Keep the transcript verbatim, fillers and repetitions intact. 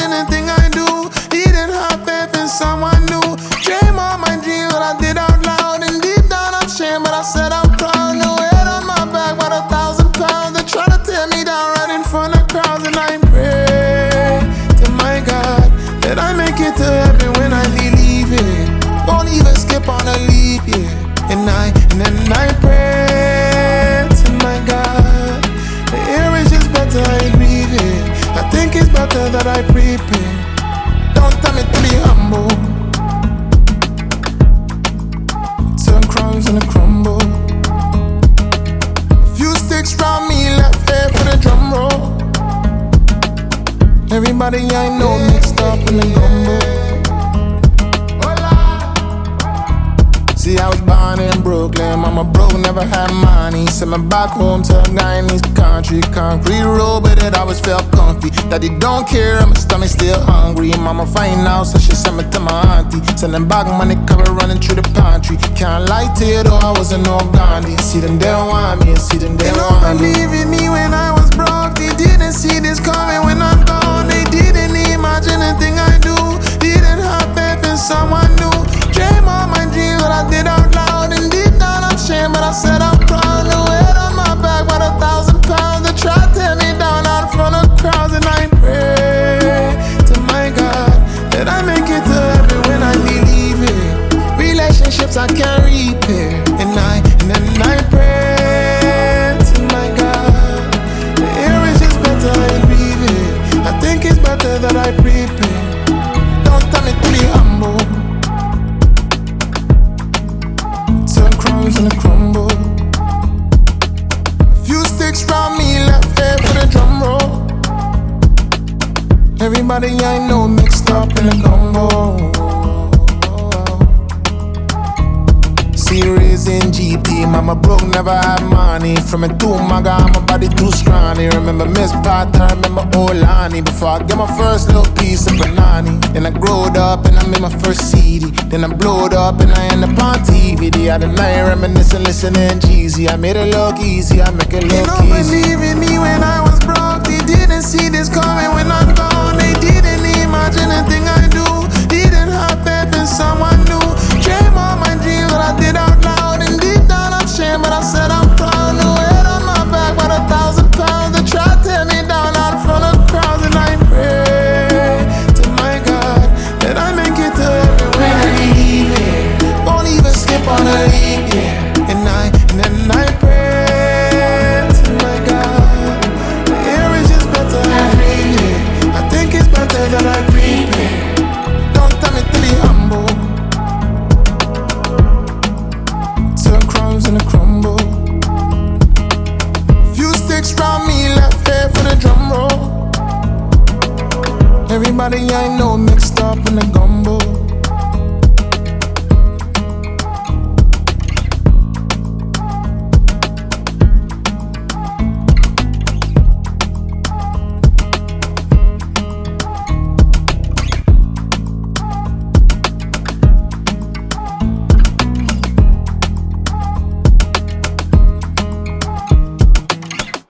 anything I do. Didn't have faith in someone new. Dream all my dreams, but I did out loud. And deep down I'm ashamed, but I said I'm proud. No head on my back, but a thousand pounds. They try to tear me down right in front of crowds. And I pray to my God that I make it to heaven when I leave it. Won't even skip on a leap, yeah. And I, and then I pray to my God. The air is just better, I breathe it. I think it's better that I prepare. Don't tell me to be humble. Turn crumbs in a crumble. A few sticks round me, left here for the drum roll. Everybody I know mixed up in the gumbo. See, I was born in Brooklyn, mama broke, never had money. Sent me back home to a Guyanese country. Concrete road, but it always felt comfy. Daddy don't care, my stomach still hungry. Mama find out, so she sent me to my auntie. Sending back money, cover running through the pantry. Can't lie to you though, I wasn't no Gandhi. See them, they want me, see them, they want me. They don't believe in me when I was broke. They didn't see this coming when I'm gone. They didn't imagine the thing I do. Didn't have faith in someone new. Dream all my dreams, but I did out loud. And deep down I'm ashamed, but I said I'm proud. No head on my back, but a thousand pounds. They try to tear me down out in front of crowds. And I pray to my God that I make it to heaven when I leave it. Relationships I can't repair. And I, and then I pray to my God. The air is just better, I breathe it. I think it's better that I prepare. Don't tell me to be humble. Turn crumbs in a crumble. A few sticks round me, left here for the drum roll. Everybody I know mixed up in a gumbo. See, raising G P, mama broke, never had money. From a two maga, my body too scrawny. Remember Miss Potter, remember Olani. Before I get my first little piece of banana. Then I growed up and I made my first C D. Then I blowed up and I end up on T V. The other night reminiscing, listening Jeezy. I made it look easy, I make it look easy. They don't believe in me when I was broke. They didn't see this coming when I'm gone. They didn't imagine the thing I do. Didn't have faith in someone new. Dream all my dreams, but I did out loud. And deep down I'm ashamed, but I said I'm proud. No head on my back, but a thousand pounds. They try to tear me down out in front of crowds. And I pray to my God that I make it to heaven when I leave it. Won't even skip on a leap, yeah. And I, and then I pray to my God. The air is just better, I breathe it. I think it's better that I breathe it. Don't tell me to be humble. Turn crumbs in a crumble. Few sticks round me, left here for the drum roll. Everybody I know mixed up in a gumbo.